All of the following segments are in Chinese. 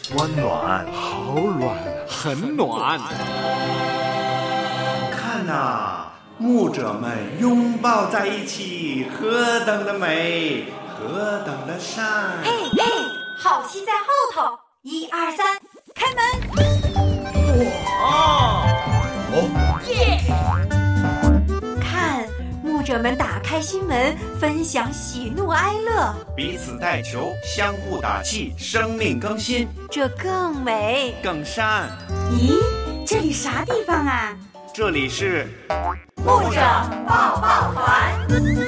温暖， 好暖，很暖。 看啊，牧者们拥抱在一起，何等的美，何等的善！ 嘿嘿，好戏在后头，1、2、3，开门！ 哇！ 耶！看，牧者们打开心门，分享喜怒哀乐， 彼此带球，相互打气，生命更新， 这更美更善。 咦，这里啥地方啊？ 这里是牧者抱抱团。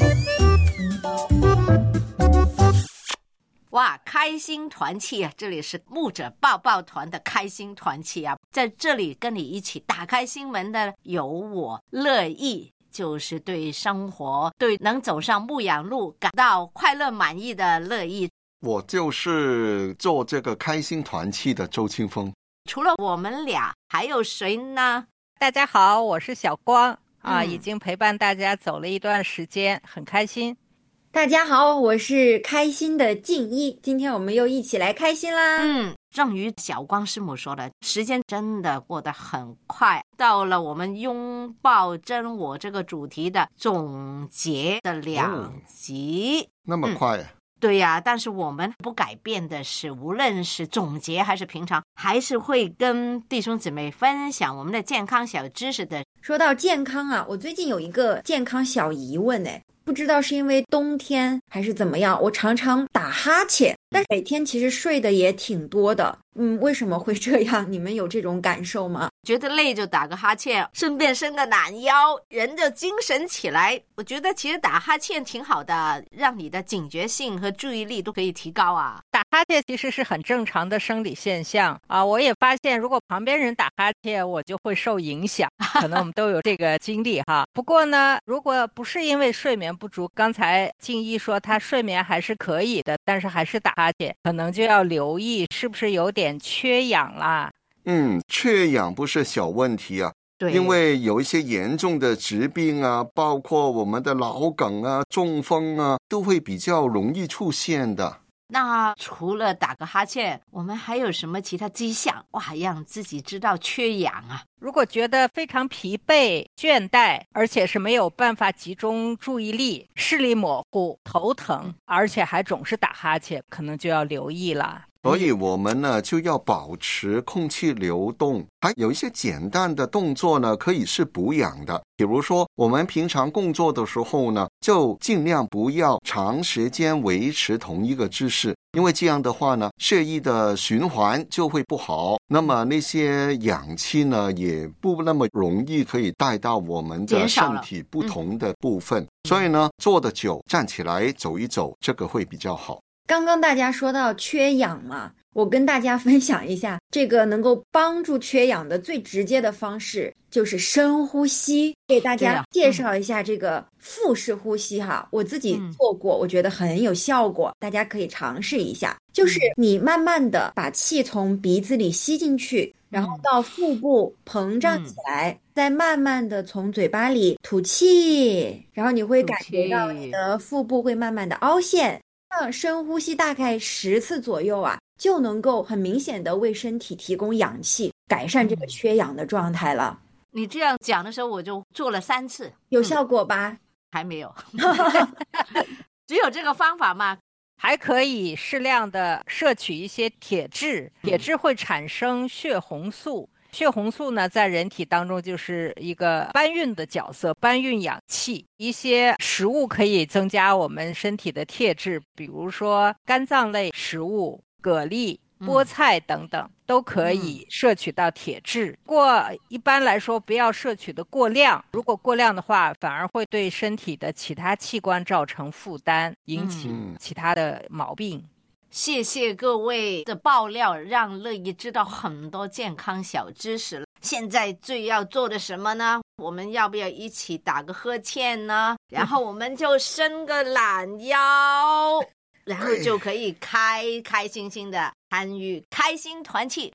哇，开心团契啊！这里是牧者抱抱团的开心团契啊，在这里跟你一起打开心门的有我乐意，就是对生活、对能走上牧养路感到快乐满意的乐意。 我就是做这个开心团契的周清风。 除了我们俩，还有谁呢？ 大家好，我是小光已经陪伴大家走了一段时间，很开心。 大家好，我是开心的静一，今天我们又一起来开心啦。 正如小光师母说的，时间真的过得很快，到了我们拥抱真我这个主题的总结的2集。 那么快对呀，但是我们不改变的是，无论是总结还是平常，还是会跟弟兄姊妹分享我们的健康小知识的。 说到健康啊，我最近有一个健康小疑问不知道是因为冬天还是怎么样，我常常打哈欠，但每天其实睡的也挺多的。为什么会这样？你们有这种感受吗？ 觉得累就打个哈欠，顺便伸个懒腰，人就精神起来。我觉得其实打哈欠挺好的，让你的警觉性和注意力都可以提高啊。 打哈欠其实是很正常的生理现象我也发现如果旁边人打哈欠，我就会受影响，可能我们都有这个经历不过呢，如果不是因为睡眠不足，刚才静一说他睡眠还是可以的，但是还是打哈欠，可能就要留意是不是有点缺氧啦。 缺氧不是小问题啊， 对， 因为有一些严重的疾病啊，包括我们的脑梗啊、中风啊，都会比较容易出现的。 那除了打个哈欠，我们还有什么其他迹象让自己知道缺氧啊？ 如果觉得非常疲惫、倦怠，而且是没有办法集中注意力、视力模糊、头疼，而且还总是打哈欠，可能就要留意了。 所以我们呢就要保持空气流动，还有一些简单的动作呢可以是补氧的。比如说我们平常工作的时候呢，就尽量不要长时间维持同一个姿势，因为这样的话呢，血液的循环就会不好，那么那些氧气呢也不那么容易可以带到我们的身体不同的部分，所以呢坐得久，站起来走一走，这个会比较好。 刚刚大家说到缺氧嘛，我跟大家分享一下，这个能够帮助缺氧的最直接的方式就是深呼吸。给大家介绍一下这个腹式呼吸我自己做过，我觉得很有效果，大家可以尝试一下。就是你慢慢的把气从鼻子里吸进去，然后到腹部膨胀起来，再慢慢的从嘴巴里吐气，然后你会感觉到你的腹部会慢慢的凹陷。深呼吸大概10次左右就能够很明显的为身体提供氧气，改善这个缺氧的状态了。 你这样讲的时候，我就做了3次， 有效果吧？ 还没有只有这个方法吗？ 还可以适量的摄取一些铁质，铁质会产生血红素，血红素呢在人体当中就是一个搬运的角色，搬运氧气。一些食物可以增加我们身体的铁质，比如说肝脏类食物、蛤蜊、菠菜等等都可以摄取到铁质。不过一般来说不要摄取的过量，如果过量的话反而会对身体的其他器官造成负担，引起其他的毛病。 谢谢各位的爆料，让乐意知道很多健康小知识了。现在最要做的什么呢？我们要不要一起打个呵欠呢？然后我们就伸个懒腰，然后就可以开开心心的参与开心团契。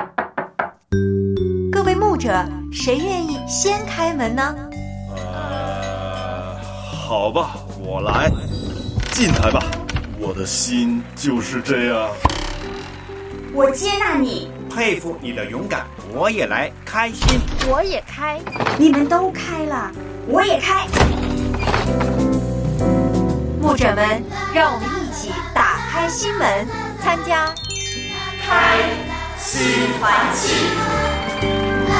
各位牧者，谁愿意先开门呢？ 好吧，我来，进来吧，我的心就是这样。 我接纳你。 佩服你的勇敢，我也来，开心。 我也开。 你们都开了，我也开。牧者们，让我们一起打开心门，参加开心团契。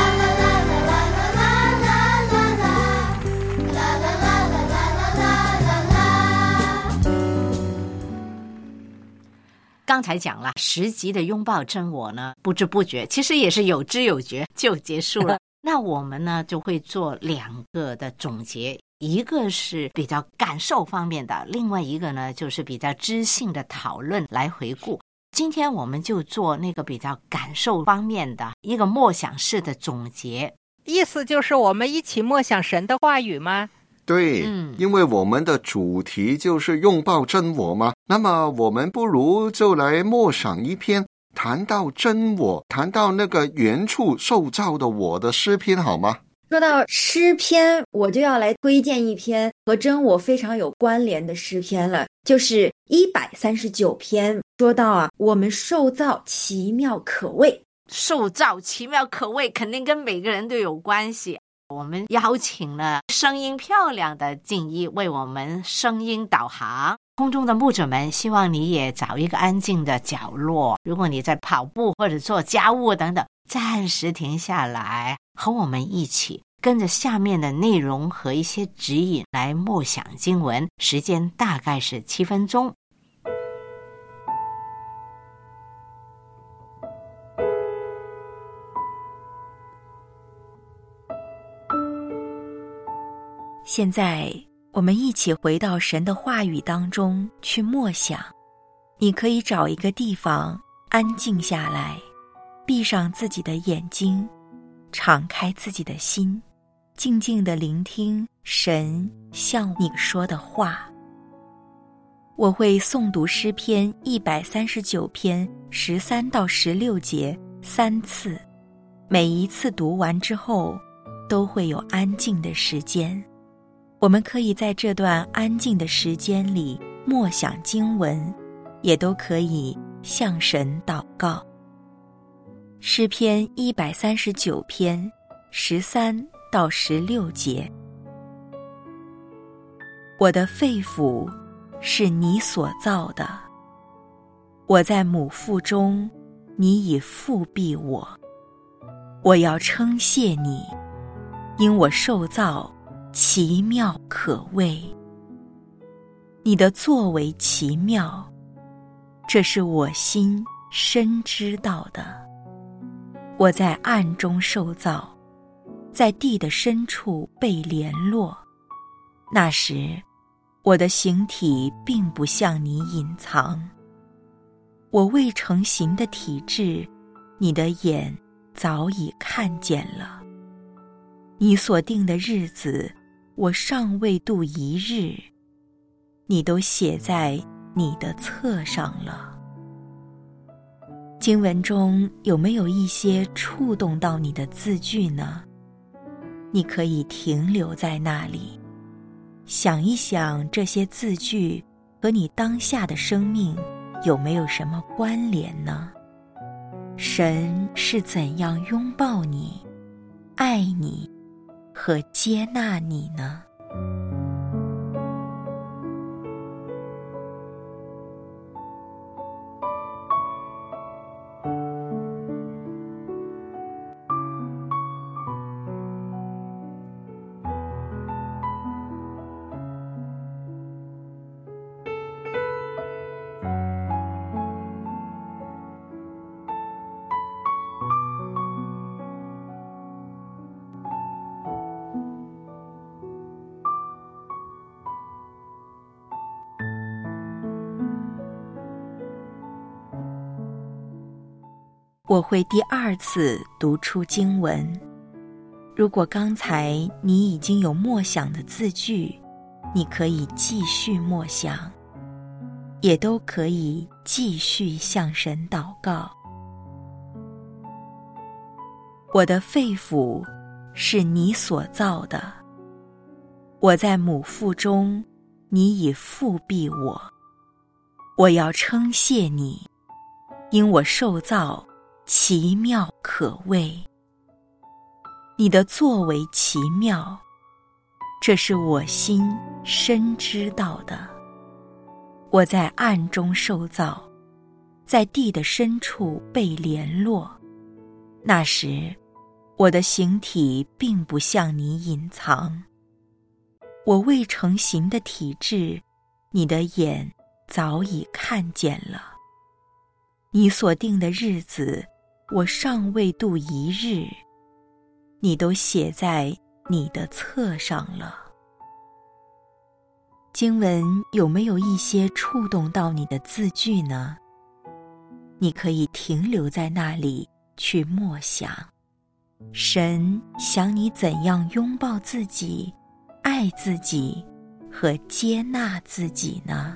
刚才讲了10集的拥抱真我呢，不知不觉其实也是有知有觉就结束了。那我们呢就会做2个的总结，一个是比较感受方面的，另外一个呢就是比较知性的讨论来回顾。今天我们就做那个比较感受方面的一个默想式的总结。 意思就是我们一起默想神的话语吗？ 对，因为我们的主题就是拥抱真我嘛，那么我们不如就来默想一篇谈到真我，谈到那个原处受造的我的诗篇好吗？ 说到诗篇，我就要来推荐一篇和真我非常有关联的诗篇了，就是139篇。说到啊，我们受造奇妙可畏， 受造奇妙可畏肯定跟每个人都有关系。我们邀请了声音漂亮的静怡为我们声音导航。空中的牧者们，希望你也找一个安静的角落，如果你在跑步或者做家务等等，暂时停下来，和我们一起跟着下面的内容和一些指引来默想经文，时间大概是7分钟。 现在我们一起回到神的话语当中去默想。你可以找一个地方安静下来，闭上自己的眼睛，敞开自己的心，静静地聆听神向你说的话。我会诵读诗篇139篇13到16节3次，每一次读完之后都会有安静的时间。我们可以在这段安静的时间里默想经文，也都可以向神祷告。诗篇139篇13到16节。我的肺腑是你所造的，我在母腹中，你已复庇我。我要称谢你，因我受造奇妙可畏。你的作为奇妙，这是我心深知道的。我在暗中受造，在地的深处被联络。那时，我的形体并不向你隐藏。我未成形的体质，你的眼早已看见了。你所定的日子，我尚未度一日，你都写在你的册上了。经文中有没有一些触动到你的字句呢？你可以停留在那里，想一想这些字句和你当下的生命有没有什么关联呢？神是怎样拥抱你、爱你和接纳你呢？我会第2次读出经文。如果刚才你已经有默想的字句，你可以继续默想，也都可以继续向神祷告。我的肺腑是你所造的，我在母腹中，你已复庇我。我要称谢你， 因我受造奇妙可畏。你的作为奇妙，这是我心深知道的。我在暗中受造，在地的深处被联络。那时，我的形体并不向你隐藏。我未成形的体质，你的眼早已看见了。你所定的日子，我尚未度一日，你都写在你的册上了。经文有没有一些触动到你的字句呢？你可以停留在那里去默想，神想你怎样拥抱自己、爱自己和接纳自己呢？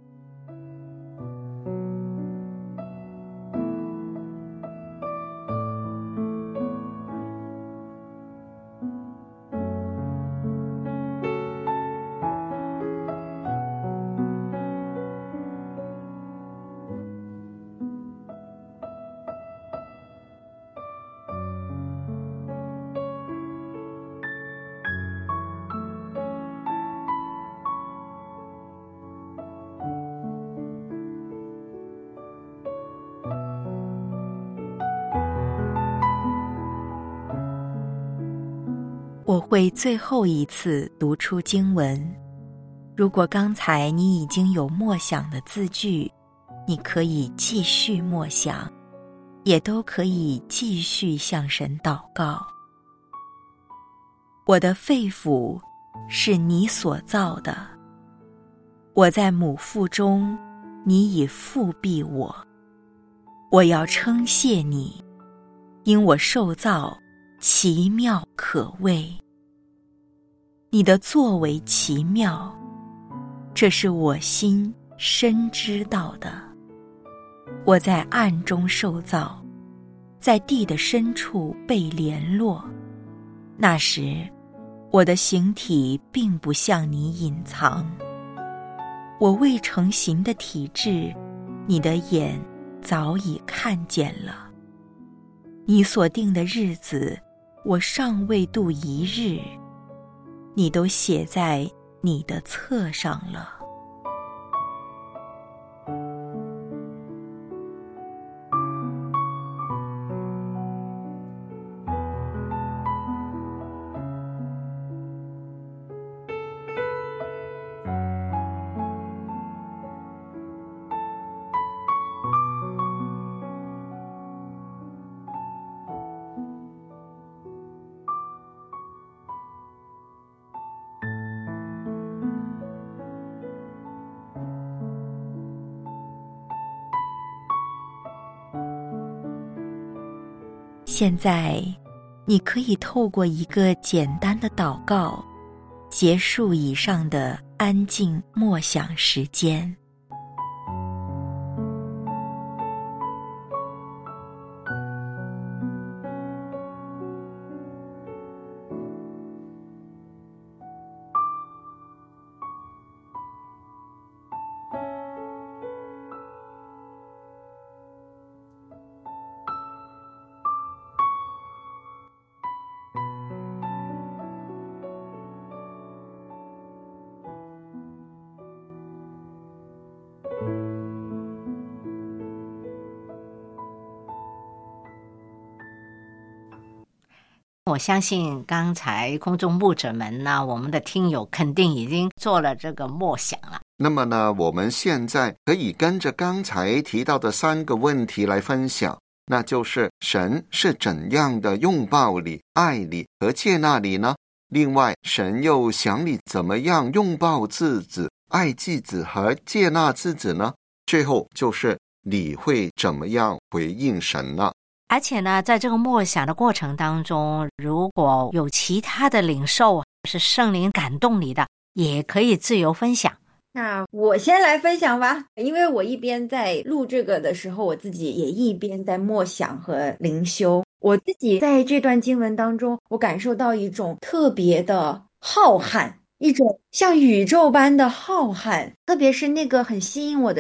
我会最后一次读出经文。如果刚才你已经有默想的字句，你可以继续默想，也都可以继续向神祷告。我的肺腑是你所造的，我在母腹中，你已复庇我。我要称谢你，因我受造奇妙可畏。你的作为奇妙，这是我心深知道的。我在暗中受造，在地的深处被联络。那时，我的形体并不向你隐藏。我未成形的体质，你的眼早已看见了。你所定的日子，我尚未度一日，你都写在你的册上了。现在，你可以透过一个简单的祷告，结束以上的安静默想时间。 我相信刚才空中牧者们呢，我们的听友肯定已经做了这个默想了。 那么呢，我们现在可以跟着刚才提到的3个问题来分享，那就是神是怎样的拥抱你、爱你和接纳你呢？另外，神又想你怎么样拥抱自己、爱自己和接纳自己呢？最后就是你会怎么样回应神呢？ 而且呢，在这个默想的过程当中，如果有其他的领受是圣灵感动你的，也可以自由分享。 那我先来分享吧，因为我一边在录这个的时候，我自己也一边在默想和灵修。我自己在这段经文当中，我感受到一种特别的浩瀚，一种像宇宙般的浩瀚，特别是那个很吸引我的说，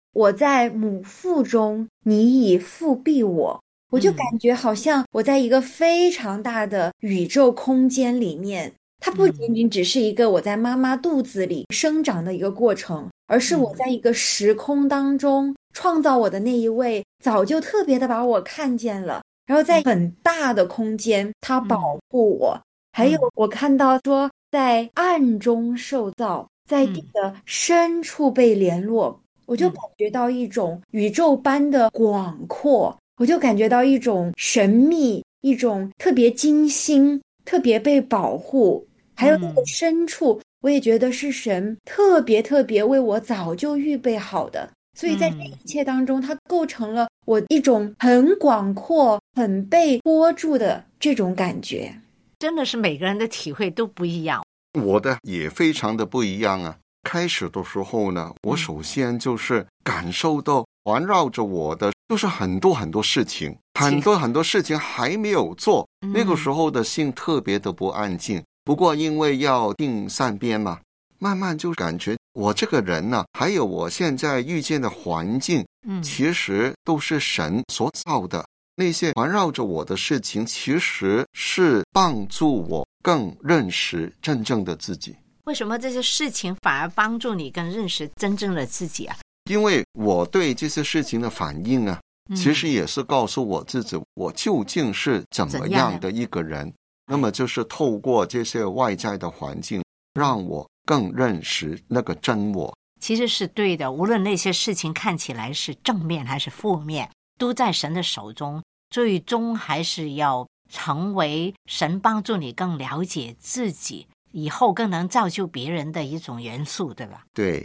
我在母腹中，你已复庇我。我就感觉好像我在一个非常大的宇宙空间里面，它不仅仅只是一个我在妈妈肚子里生长的一个过程，而是我在一个时空当中创造我的那一位早就特别的把我看见了，然后在很大的空间他保护我。还有我看到说在暗中受造，在地的深处被联络，我就感觉到一种宇宙般的广阔，我就感觉到一种神秘，一种特别精心，特别被保护。还有那个深处，我也觉得是神特别特别为我早就预备好的。所以在这一切当中，它构成了我一种很广阔、很被托住的这种感觉。 真的是每个人的体会都不一样。 我的也非常的不一样啊。开始的时候呢，我首先就是感受到环绕着我的就是很多很多事情，很多事情还没有做，那个时候的心特别的不安静。不过因为要定善变嘛，慢慢就感觉我这个人呢，还有我现在遇见的环境，其实都是神所造的。那些环绕着我的事情，其实是帮助我更认识真正的自己。 为什么这些事情反而帮助你更认识真正的自己啊？ 因为我对这些事情的反应啊，其实也是告诉我自己，我究竟是怎么样的一个人。那么就是透过这些外在的环境，让我更认识那个真我。 其实是对的，无论那些事情看起来是正面还是负面，都在神的手中，最终还是要成为神帮助你更了解自己，以后更能造就别人的一种元素，对吧？ 对。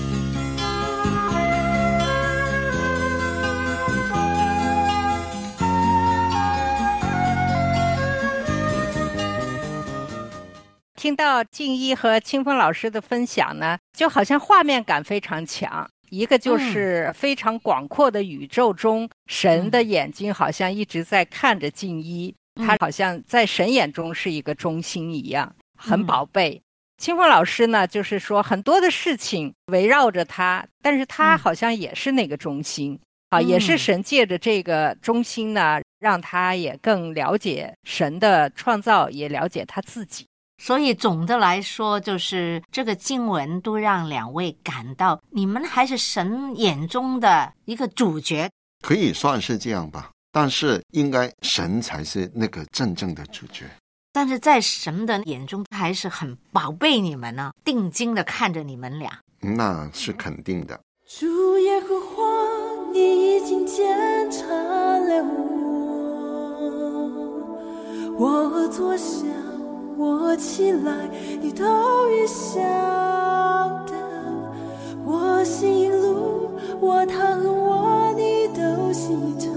听到静一和清风老师的分享呢，就好像画面感非常强。一个就是非常广阔的宇宙中，神的眼睛好像一直在看着静一，他好像在神眼中是一个中心一样，很宝贝。清风老师呢，就是说很多的事情围绕着他，但是他好像也是那个中心也是神借着这个中心呢，让他也更了解神的创造，也了解他自己。 所以总的来说，就是这个经文都让两位感到你们还是神眼中的一个主角， 可以算是这样吧。但是应该神才是那个真正的主角， 但是在神的眼中他还是很宝贝你们呢，定睛的看着你们俩。 那是肯定的。 主耶和华，你已经检查了我坐下我起来，你都已晓得。我行路，我躺卧，你都细察。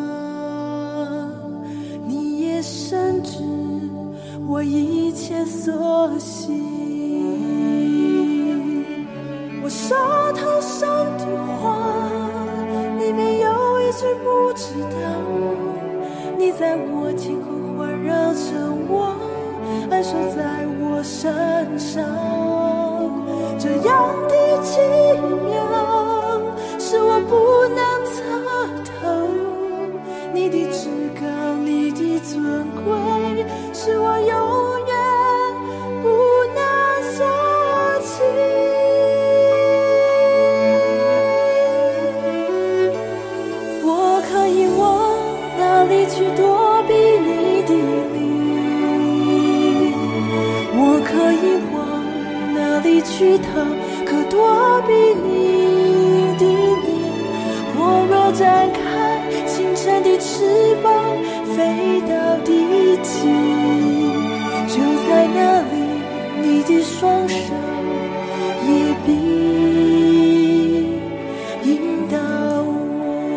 你也深知我一切所行。我手头上的话，你没有一句不知道。你在我天后环绕着我，安守在我身上，这样的奇妙是我不能测透。你的至高，你的尊贵，是我永远不能所起。我可以往哪里去躲避你的灵？我可以往哪里去逃，可躲避你的面？我若展开清晨的翅膀，飞到地极，就在那里，你的双手也必引导我。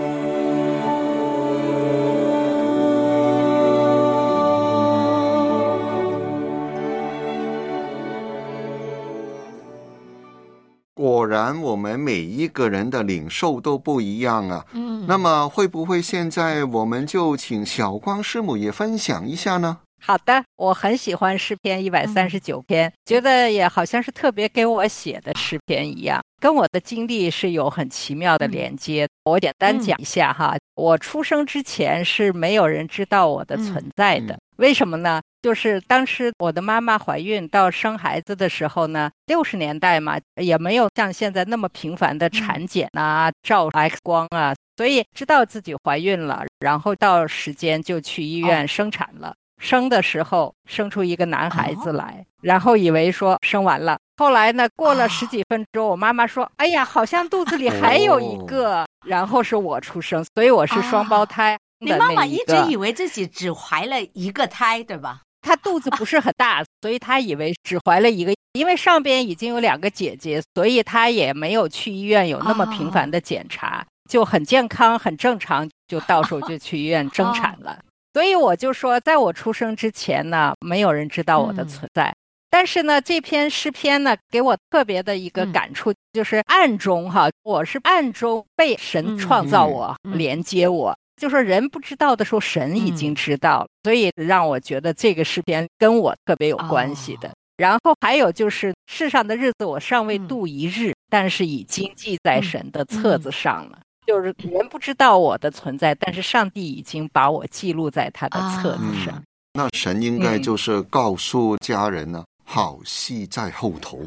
果然我们每一个人的领受都不一样啊。那么会不会现在我们就请小光师母也分享一下呢？ 好的，我很喜欢诗篇139篇，觉得也好像是特别给我写的诗篇一样，跟我的经历是有很奇妙的连接。我简单讲一下哈，我出生之前是没有人知道我的存在的。为什么呢？就是当时我的妈妈怀孕到生孩子的时候呢，60年代嘛，也没有像现在那么频繁的产检啊、照 X 光啊，所以知道自己怀孕了，然后到时间就去医院生产了。生的时候生出一个男孩子来，然后以为说生完了，后来呢过了10几分钟，我妈妈说哎呀好像肚子里还有一个，然后是我出生，所以我是双胞胎你妈妈一直以为自己只怀了一个胎对吧？ 她肚子不是很大，所以她以为只怀了一个，因为上边已经有2个姐姐，所以她也没有去医院有那么频繁的检查，就很健康很正常，就到时候就去医院生产了。所以我就说在我出生之前呢，没有人知道我的存在。但是呢这篇诗篇呢给我特别的一个感触，就是暗中我是暗中被神创造我，连接我，就说人不知道的时候神已经知道了，所以让我觉得这个诗篇跟我特别有关系的。然后还有就是世上的日子我尚未度一日，但是已经记在神的册子上了。就是人不知道我的存在，但是上帝已经把我记录在他的册子上。 那神应该就是告诉家人呢，好戏在后头。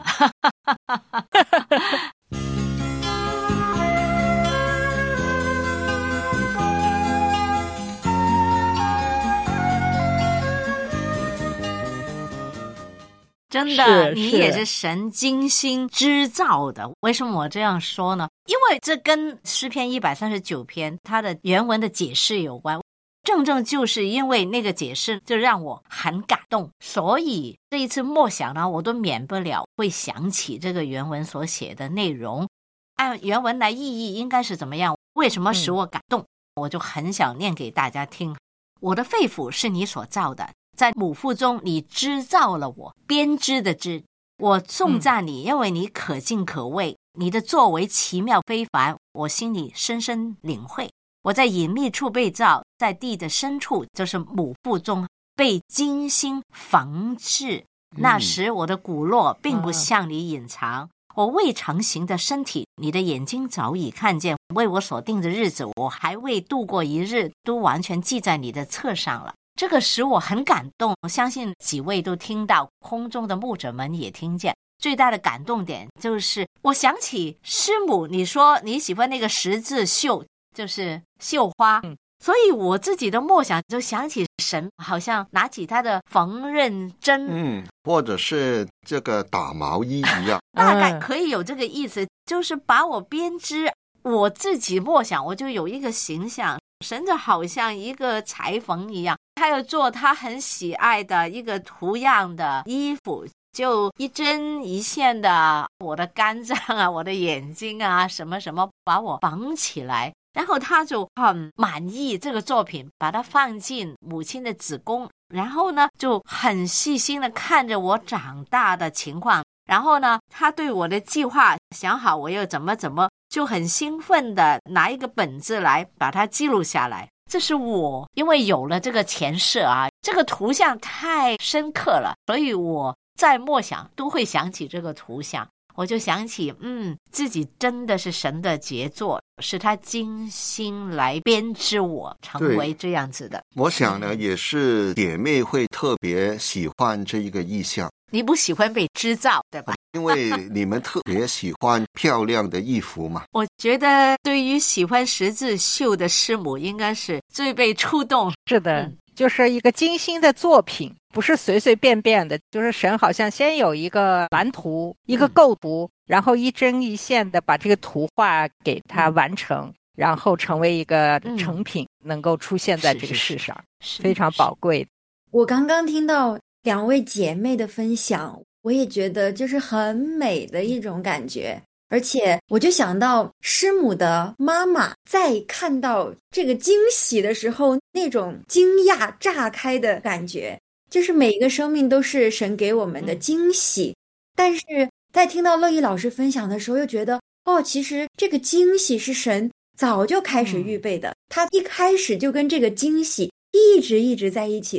真的，你也是神精心织造的。为什么我这样说呢？因为这跟诗篇139篇它的原文的解释有关。正正就是因为那个解释就让我很感动，所以这一次默想呢，我都免不了会想起这个原文所写的内容。按原文来意义应该是怎么样？为什么使我感动？我就很想念给大家听。我的肺腑是你所造的，在母腹中你织造了我，编织的织。我颂赞你，因为你可敬可畏，你的作为奇妙非凡，我心里深深领会。我在隐秘处被造，在地的深处，就是母腹中被精心缝制。那时我的骨骼并不向你隐藏，我未成形的身体，你的眼睛早已看见。为我所定的日子，我还未度过一日，都完全记在你的册上了。这个使我很感动，相信几位都听到，空中的牧者们也听见。最大的感动点就是我想起师母，你说你喜欢那个十字绣，就是绣花，所以我自己的默想就想起神好像拿起他的缝纫针， 或者是这个打毛衣一样， 大概可以有这个意思，就是把我编织。我自己默想，我就有一个形象，神就好像一个裁缝一样，他要做他很喜爱的一个图样的衣服，就一针一线的，我的肝脏啊，我的眼睛啊，什么什么，把我绑起来。然后他就很满意这个作品，把它放进母亲的子宫，然后呢就很细心的看着我长大的情况，然后呢他对我的计划想好我又怎么就很兴奋的拿一个本子来把它记录下来。这是我因为有了这个前设啊，这个图像太深刻了，所以我在默想都会想起这个图像，我就想起自己真的是神的杰作，是他精心来编织我成为这样子的。 我想呢也是姐妹会特别喜欢这一个意象。 你不喜欢被织造对吧？ 因为你们特别喜欢漂亮的衣服嘛。 我觉得对于喜欢十字绣的师母应该是最被触动。 是的，就是一个精心的作品，不是随随便便的，就是神好像先有一个蓝图，一个构图，然后一针一线的把这个图画给它完成，然后成为一个成品，能够出现在这个世上，非常宝贵。 我刚刚听到2位姐妹的分享，我也觉得就是很美的一种感觉。而且我就想到师母的妈妈在看到这个惊喜的时候，那种惊讶炸开的感觉，就是每一个生命都是神给我们的惊喜。但是在听到乐意老师分享的时候，又觉得其实这个惊喜是神早就开始预备的，他一开始就跟这个惊喜一直在一起。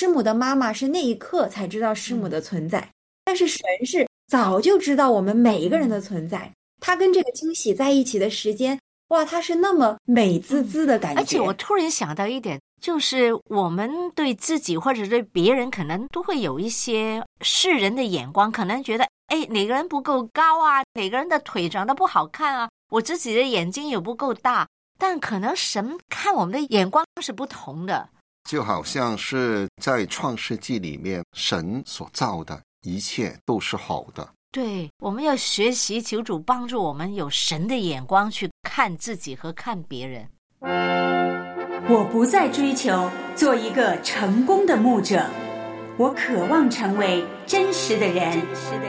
师母的妈妈是那一刻才知道师母的存在，但是神是早就知道我们每一个人的存在。他跟这个惊喜在一起的时间，哇，他是那么美滋滋的感觉。 而且我突然想到一点，就是我们对自己或者对别人可能都会有一些世人的眼光，可能觉得哪个人不够高啊，哪个人的腿长得不好看啊，我自己的眼睛也不够大，但可能神看我们的眼光是不同的。 就好像是在创世纪里面，神所造的一切都是好的。 对，我们要学习求主帮助我们有神的眼光去看自己和看别人。 我不再追求做一个成功的牧者，我渴望成为真实的人。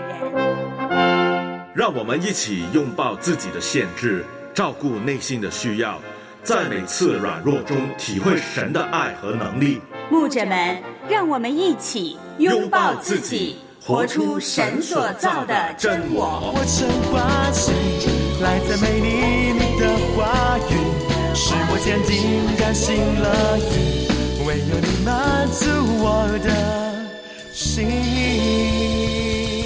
让我们一起拥抱自己的限制，照顾内心的需要，在每次软弱中体会神的爱和能力。 牧者们，让我们一起拥抱自己，活出神所造的真我。 我真欢喜，来赞美你的话语，使我坚定甘心乐意，唯有你满足我的心意。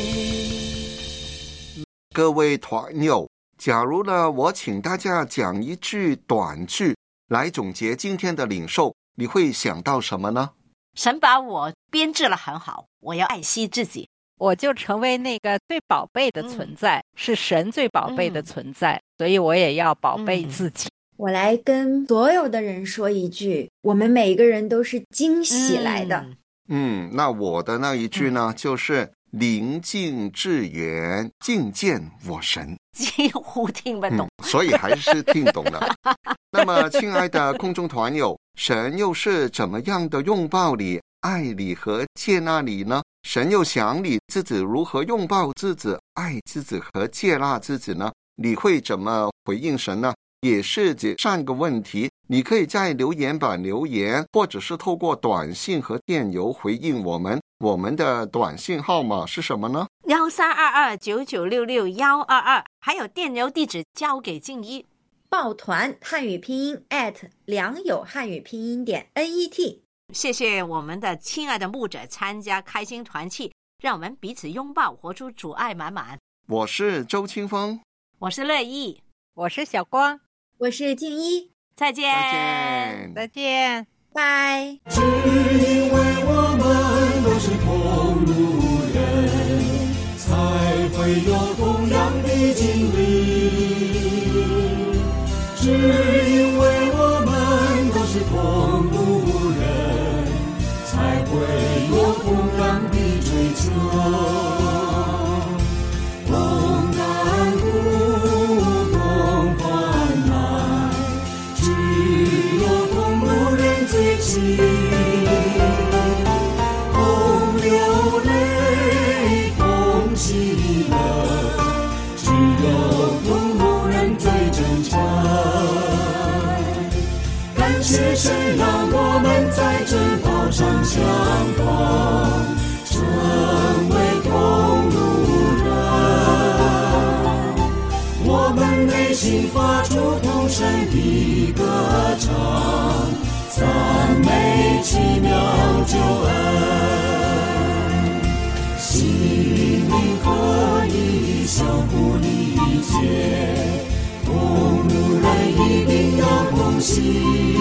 各位团友，假如呢，我请大家讲一句短句来总结今天的领受，你会想到什么呢？ 神把我编制了很好，我要爱惜自己， 我就成为那个最宝贝的存在，是神最宝贝的存在，所以我也要宝贝自己。 我来跟所有的人说一句，我们每个人都是惊喜来的。 那我的那一句呢，就是临近至远，近见我神。 几乎听不懂， 所以还是听懂了。那么亲爱的空中团友，神又是怎么样的拥抱你、爱你和接纳你呢？神又想你自己如何拥抱自己、爱自己和接纳自己呢？你会怎么回应神呢？也是这3个问题，你可以在留言板留言，或者是透过短信和电邮回应我们。我们的短信号码是什么呢 ？132299662122，还有电邮地址交给静一。 抱团汉语拼音良友汉语拼音.net。 谢谢我们的亲爱的牧者参加开心团契，让我们彼此拥抱，活出主爱满满。 我是周清风， 我是乐意， 我是小光， 我是静一。 再见， 再见， 拜。 只因为我们都是同路人，才会有同样的经历。只因为我们都是同路人，才会有同样的追求。同甘苦，同患难，只有同路人最亲。同流泪，同喜乐，只有同路人最真诚。感谢神让我们在真道上相逢，成为同路人。我们内心发出同声的歌唱，赞美奇妙救恩。心灵合一，相互理解，同路人一定要同行。